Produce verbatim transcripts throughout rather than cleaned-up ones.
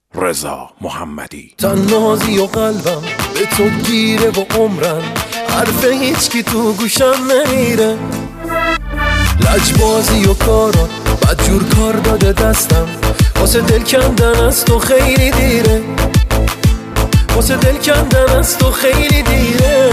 رضا محمدی. تنازی و قلبم به تو گیره و عمرم حرف هیچ کی تو گوشم نمیره، لجبازی و کارات بدجور کار داده دستم، واسه دل کندن از تو خیلی دیره، واسه دل کندن از تو خیلی دیره.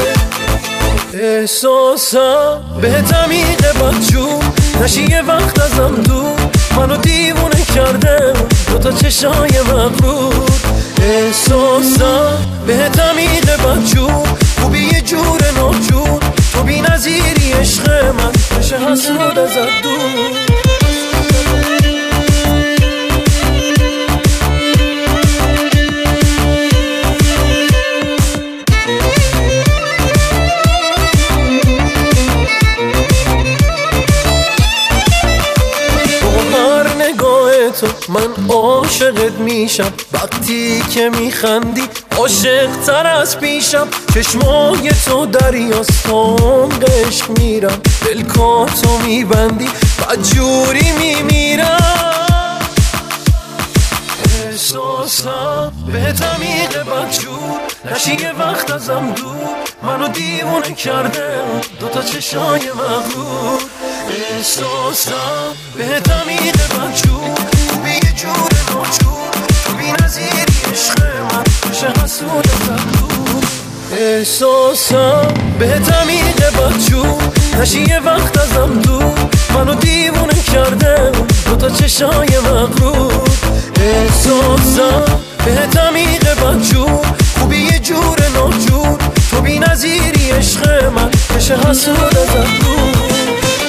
احساسم به تمیقه بدجور نشی یه وقت ازم دور، منو دیوونه کرده دوتا چشای مغرور. احساسم به تمیقه بدجور خوبی یه جور ناجور، تو بی نظیری عشق من بشه حسود ازت دور. تو من عاشقت میشم، وقتی که میخندی عاشق تر از پیشم، چشمای تو دریاست تا عمقش میرم، دلکاتو میبندی بدجوری میمیرم. احساسم به تمیقه بدجور نشی یه وقت ازم دور، منو دیوونه کرده دوتا چشای مغرور. احساسم به تمیقه بدجور خوبی یه جور ناجور، تو بی نظیری عشق من بشه حسود ازت دور. احساسم به تمیقه بدجور نشی یه وقت ازم دور، منو دیوونه کرده دوتا چشای مغرور. احساسم به تمیقه بدجور خوبی یه جور ناجور، تو بی نظیری عشق من بشه حسود ازت دور.